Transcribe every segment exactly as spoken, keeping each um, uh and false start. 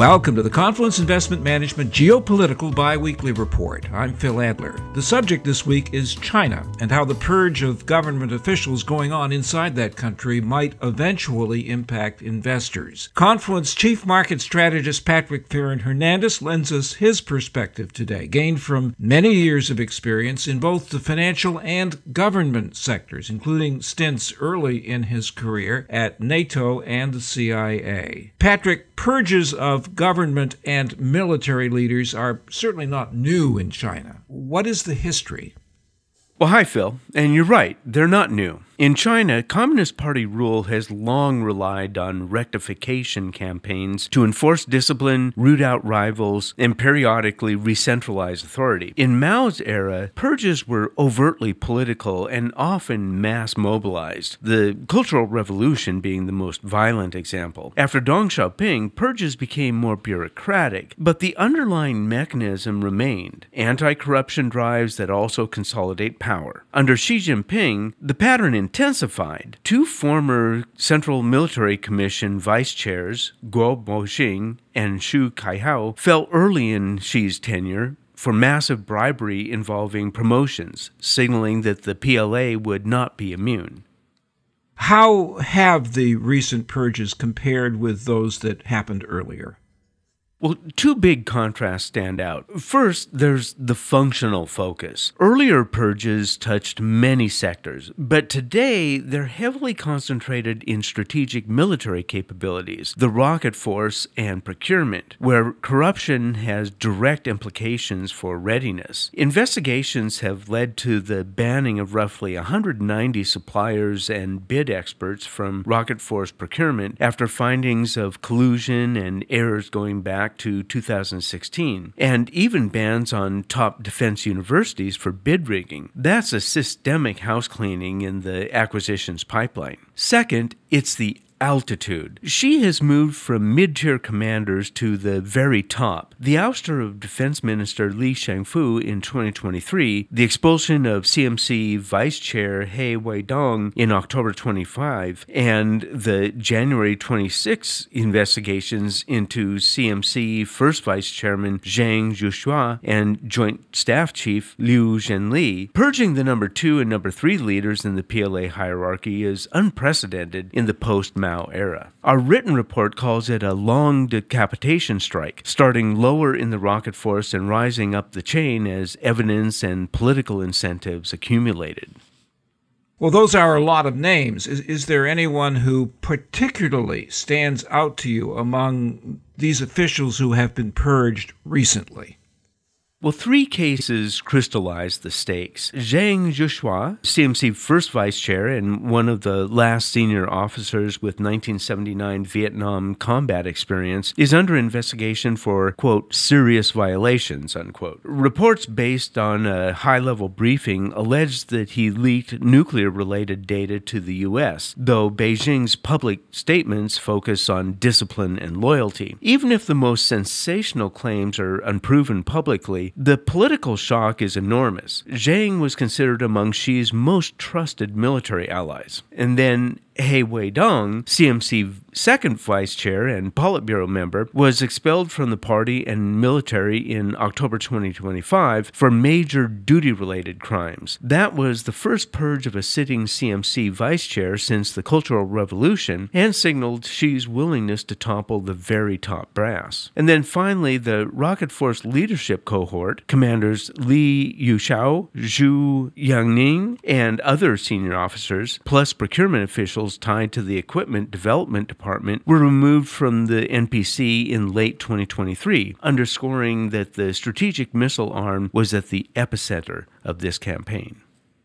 Welcome to the Confluence Investment Management Geopolitical Biweekly Report. I'm Phil Adler. The subject this week is China and how the purge of government officials going on inside that country might eventually impact investors. Confluence Chief Market Strategist Patrick Fearon-Hernandez lends us his perspective today, gained from many years of experience in both the financial and government sectors, including stints early in his career at NATO and the C I A. Patrick, purges of government and military leaders are certainly not new in China. What is the history? Well, hi, Phil. And you're right, they're not new. In China, Communist Party rule has long relied on rectification campaigns to enforce discipline, root out rivals, and periodically re-centralize authority. In Mao's era, purges were overtly political and often mass mobilized, the Cultural Revolution being the most violent example. After Deng Xiaoping, purges became more bureaucratic, but the underlying mechanism remained: anti-corruption drives that also consolidate power. Under Xi Jinping, the pattern intensified. Two former Central Military Commission vice chairs, Guo Boxing and Xu Caihao, fell early in Xi's tenure for massive bribery involving promotions, signaling that the P L A would not be immune. How have the recent purges compared with those that happened earlier? Well, two big contrasts stand out. First, there's the functional focus. Earlier purges touched many sectors, but today they're heavily concentrated in strategic military capabilities, the rocket force, and procurement, where corruption has direct implications for readiness. Investigations have led to the banning of roughly one hundred ninety suppliers and bid experts from rocket force procurement after findings of collusion and errors going back to two thousand sixteen, and even bans on top defense universities for bid rigging. That's a systemic house cleaning in the acquisitions pipeline. Second, it's the altitude. Xi has moved from mid-tier commanders to the very top. The ouster of Defense Minister Li Shangfu in twenty twenty-three, the expulsion of C M C Vice Chair He Weidong in October twenty-five, and the January twenty-sixth investigations into C M C First Vice Chairman Zhang Zhuxua and Joint Staff Chief Liu Zhenli. Purging the number two and number three leaders in the P L A hierarchy is unprecedented in the post-Mao era. Our written report calls it a long decapitation strike, starting lower in the rocket force and rising up the chain as evidence and political incentives accumulated. Well, those are a lot of names. Is, is there anyone who particularly stands out to you among these officials who have been purged recently? Well, three cases crystallized the stakes. Zhang Zhuxua, C M C first vice chair and one of the last senior officers with nineteen seventy-nine Vietnam combat experience, is under investigation for, quote, serious violations, unquote. Reports based on a high-level briefing alleged that he leaked nuclear-related data to the U S, though Beijing's public statements focus on discipline and loyalty. Even if the most sensational claims are unproven publicly, the political shock is enormous. Zhang was considered among Xi's most trusted military allies. And then He Weidong, C M C second vice chair and Politburo member, was expelled from the party and military in October twenty twenty-five for major duty-related crimes. That was the first purge of a sitting C M C vice chair since the Cultural Revolution and signaled Xi's willingness to topple the very top brass. And then finally, the Rocket Force leadership cohort, commanders Li Yuxiao, Zhu Yangning, and other senior officers, plus procurement officials tied to the Equipment Development Department, were removed from the N P C in late twenty twenty-three, underscoring that the strategic missile arm was at the epicenter of this campaign.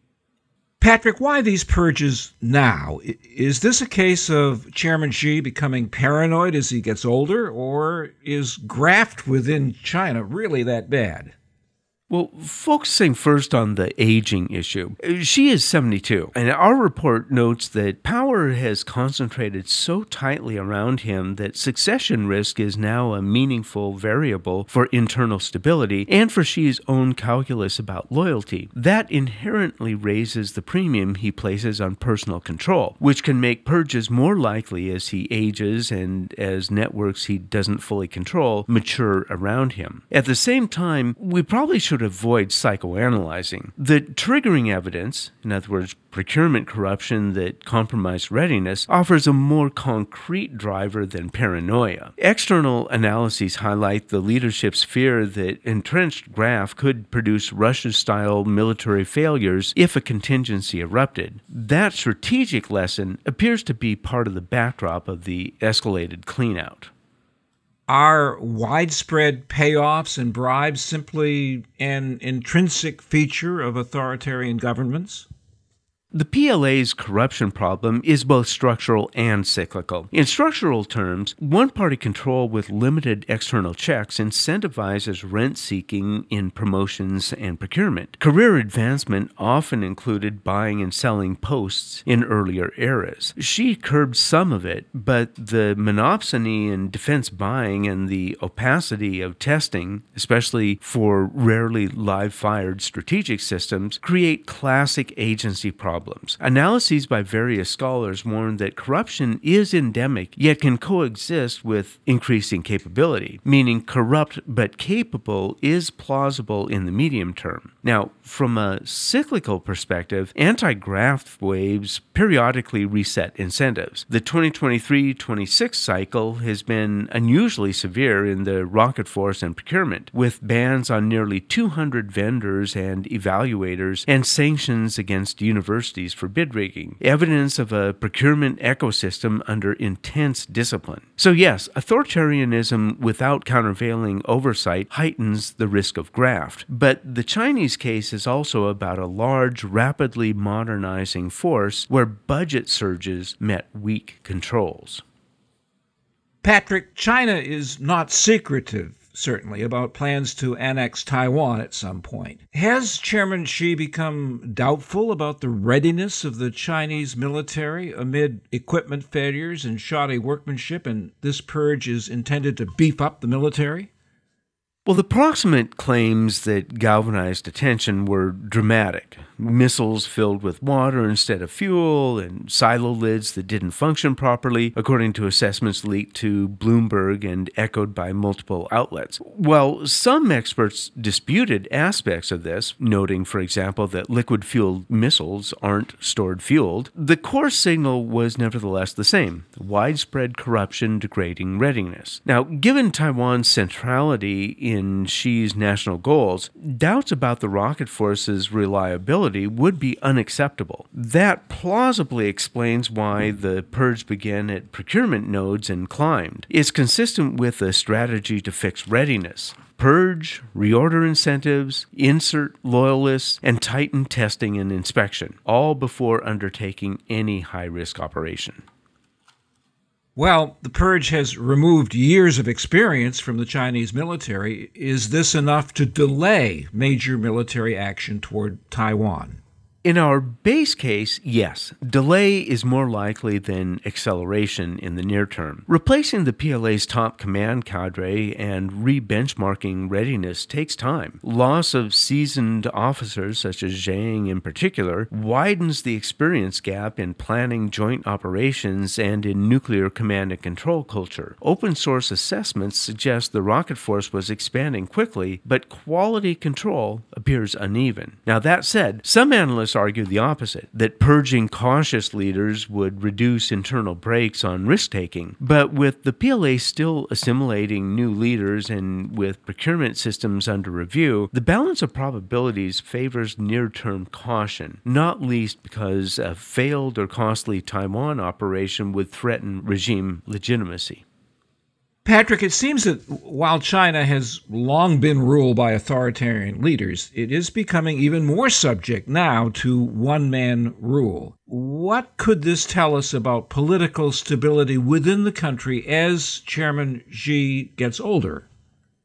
Patrick, why these purges now? Is this a case of Chairman Xi becoming paranoid as he gets older, or is graft within China really that bad? Well, focusing first on the aging issue, Xi is seventy-two, and our report notes that power has concentrated so tightly around him that succession risk is now a meaningful variable for internal stability and for Xi's own calculus about loyalty. That inherently raises the premium he places on personal control, which can make purges more likely as he ages and as networks he doesn't fully control mature around him. At the same time, we probably should avoid psychoanalyzing. The triggering evidence, in other words, procurement corruption that compromised readiness, offers a more concrete driver than paranoia. External analyses highlight the leadership's fear that entrenched graft could produce Russia-style military failures if a contingency erupted. That strategic lesson appears to be part of the backdrop of the escalated cleanout. Are widespread payoffs and bribes simply an intrinsic feature of authoritarian governments? The P L A's corruption problem is both structural and cyclical. In structural terms, one-party control with limited external checks incentivizes rent-seeking in promotions and procurement. Career advancement often included buying and selling posts in earlier eras. Xi curbed some of it, but the monopsony in defense buying and the opacity of testing, especially for rarely live-fired strategic systems, create classic agency problems. Problems. Analyses by various scholars warn that corruption is endemic, yet can coexist with increasing capability, meaning corrupt but capable is plausible in the medium term. Now, from a cyclical perspective, anti-graft waves periodically reset incentives. The twenty twenty-three twenty-six cycle has been unusually severe in the rocket force and procurement, with bans on nearly two hundred vendors and evaluators and sanctions against universities for bid rigging, evidence of a procurement ecosystem under intense discipline. So yes, authoritarianism without countervailing oversight heightens the risk of graft. But the Chinese case is also about a large, rapidly modernizing force where budget surges met weak controls. Patrick, China is not secretive, certainly, about plans to annex Taiwan at some point. Has Chairman Xi become doubtful about the readiness of the Chinese military amid equipment failures and shoddy workmanship, and this purge is intended to beef up the military? Well, the proximate claims that galvanized attention were dramatic. Missiles filled with water instead of fuel, and silo lids that didn't function properly, according to assessments leaked to Bloomberg and echoed by multiple outlets. While some experts disputed aspects of this, noting, for example, that liquid-fueled missiles aren't stored fueled, the core signal was nevertheless the same: widespread corruption degrading readiness. Now, given Taiwan's centrality in Xi's national goals, doubts about the rocket force's reliability would be unacceptable. That plausibly explains why the purge began at procurement nodes and climbed. It's consistent with a strategy to fix readiness. Purge, reorder incentives, insert loyalists, and tighten testing and inspection, all before undertaking any high-risk operation. Well, the purge has removed years of experience from the Chinese military. Is this enough to delay major military action toward Taiwan? In our base case, yes, delay is more likely than acceleration in the near term. Replacing the P L A's top command cadre and re-benchmarking readiness takes time. Loss of seasoned officers, such as Zhang in particular, widens the experience gap in planning joint operations and in nuclear command and control culture. Open source assessments suggest the rocket force was expanding quickly, but quality control appears uneven. Now, that said, some analysts argue the opposite, that purging cautious leaders would reduce internal brakes on risk-taking. But with the P L A still assimilating new leaders and with procurement systems under review, the balance of probabilities favors near-term caution, not least because a failed or costly Taiwan operation would threaten regime legitimacy. Patrick, it seems that while China has long been ruled by authoritarian leaders, it is becoming even more subject now to one-man rule. What could this tell us about political stability within the country as Chairman Xi gets older?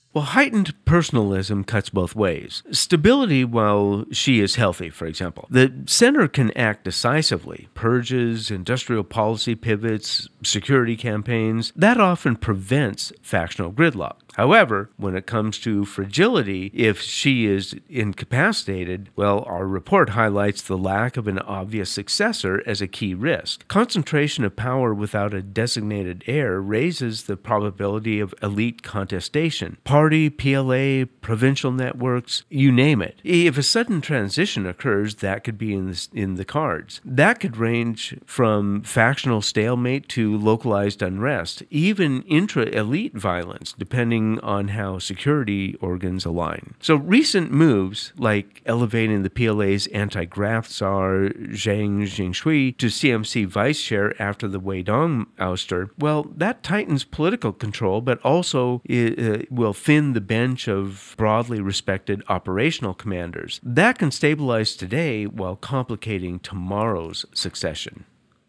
Well, heightened personalism cuts both ways. Stability while Xi is healthy, for example. The center can act decisively. Purges, industrial policy pivots, security campaigns. That often prevents factional gridlock. However, when it comes to fragility, if Xi is incapacitated, well, our report highlights the lack of an obvious successor as a key risk. Concentration of power without a designated heir raises the probability of elite contestation. Party, P L A, provincial networks, you name it. If a sudden transition occurs, that could be in the, in the cards. That could range from factional stalemate to localized unrest, even intra-elite violence, depending on how security organs align. So recent moves, like elevating the P L A's anti-graft czar Zhang Jingshui to C M C vice chair after the Wei Dong ouster, well, that tightens political control, but also uh, will thin the bench of broadly respected operational commanders. That can stabilize today while complicating tomorrow's succession.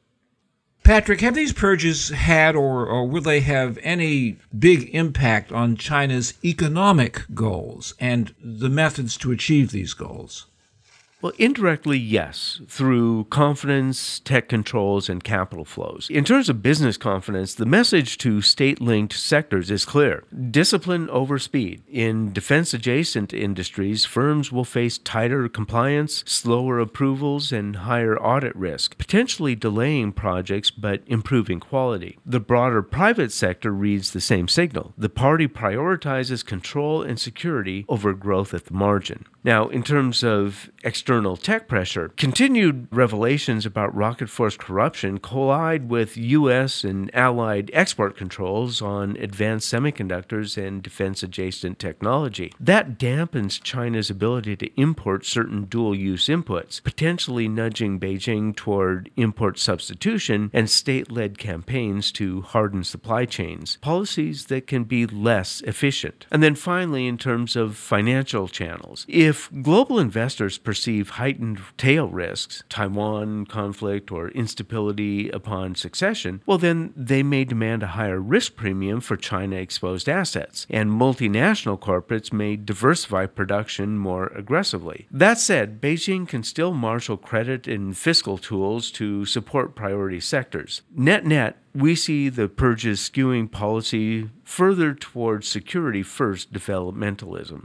Patrick, have these purges had or, or will they have any big impact on China's economic goals and the methods to achieve these goals? Well, indirectly, yes, through confidence, tech controls, and capital flows. In terms of business confidence, the message to state-linked sectors is clear. Discipline over speed. In defense-adjacent industries, firms will face tighter compliance, slower approvals, and higher audit risk, potentially delaying projects but improving quality. The broader private sector reads the same signal. The party prioritizes control and security over growth at the margin. Now, in terms of external tech pressure, continued revelations about rocket force corruption collide with U S and allied export controls on advanced semiconductors and defense-adjacent technology. That dampens China's ability to import certain dual-use inputs, potentially nudging Beijing toward import substitution and state-led campaigns to harden supply chains, policies that can be less efficient. And then finally, in terms of financial channels, if global investors perceive heightened tail risks, Taiwan conflict or instability upon succession, well then they may demand a higher risk premium for China-exposed assets, and multinational corporates may diversify production more aggressively. That said, Beijing can still marshal credit and fiscal tools to support priority sectors. Net-net, we see the purges skewing policy further towards security-first developmentalism.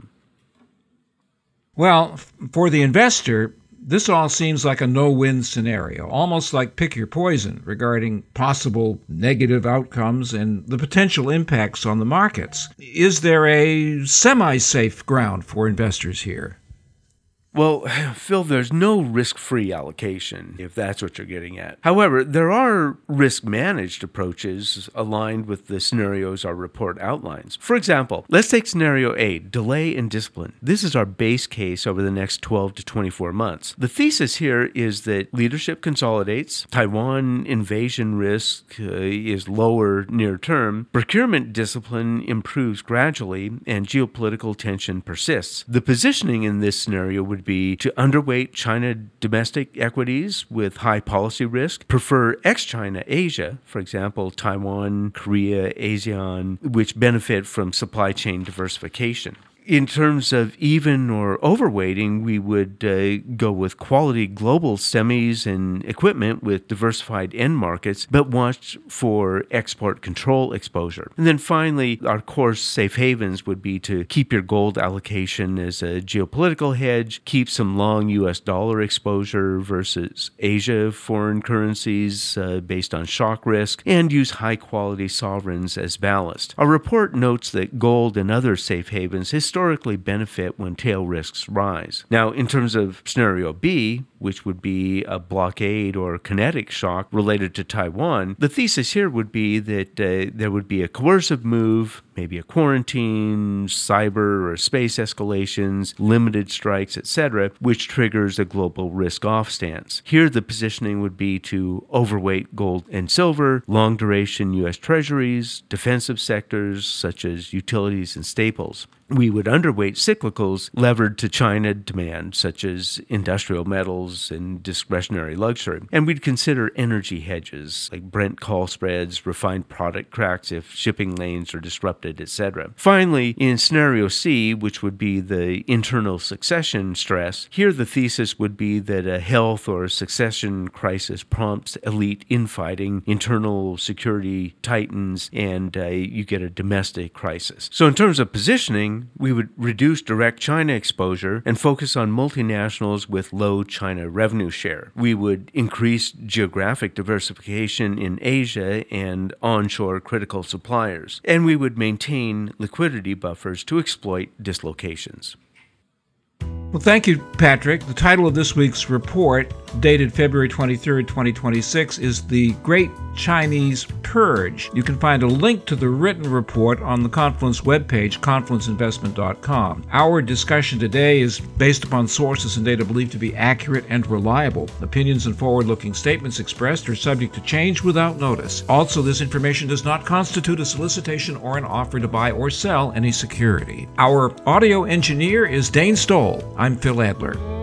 Well, for the investor, this all seems like a no-win scenario, almost like pick your poison regarding possible negative outcomes and the potential impacts on the markets. Is there a semi-safe ground for investors here? Well, Phil, there's no risk-free allocation, if that's what you're getting at. However, there are risk-managed approaches aligned with the scenarios our report outlines. For example, let's take scenario A, delay and discipline. This is our base case over the next twelve to twenty-four months. The thesis here is that leadership consolidates, Taiwan invasion risk uh, is lower near term, procurement discipline improves gradually, and geopolitical tension persists. The positioning in this scenario would be to underweight China domestic equities with high policy risk, prefer ex-China Asia, for example, Taiwan, Korea, ASEAN, which benefit from supply chain diversification. In terms of even or overweighting, we would uh, go with quality global semis and equipment with diversified end markets, but watch for export control exposure. And then finally, our core safe havens would be to keep your gold allocation as a geopolitical hedge, keep some long U S dollar exposure versus Asia foreign currencies uh, based on shock risk, and use high-quality sovereigns as ballast. Our report notes that gold and other safe havens historically historically benefit when tail risks rise. Now, in terms of scenario B, which would be a blockade or kinetic shock related to Taiwan, the thesis here would be that uh, there would be a coercive move, maybe a quarantine, cyber or space escalations, limited strikes, et cetera, which triggers a global risk-off stance. Here, the positioning would be to overweight gold and silver, long-duration U S treasuries, defensive sectors such as utilities and staples. We would underweight cyclicals levered to China demand, such as industrial metals, metals and discretionary luxury. And we'd consider energy hedges like Brent call spreads, refined product cracks if shipping lanes are disrupted, et cetera. Finally, in scenario C, which would be the internal succession stress, here the thesis would be that a health or succession crisis prompts elite infighting, internal security tightens, and uh, you get a domestic crisis. So in terms of positioning, we would reduce direct China exposure and focus on multinationals with low China revenue share. We would increase geographic diversification in Asia and onshore critical suppliers. And we would maintain liquidity buffers to exploit dislocations. Well, thank you, Patrick. The title of this week's report, dated February twenty-third, twenty twenty-six, is The Great Chinese Purge. You can find a link to the written report on the Confluence webpage, confluence investment dot com. Our discussion today is based upon sources and data believed to be accurate and reliable. Opinions and forward-looking statements expressed are subject to change without notice. Also, this information does not constitute a solicitation or an offer to buy or sell any security. Our audio engineer is Dane Stoll. I'm Phil Adler.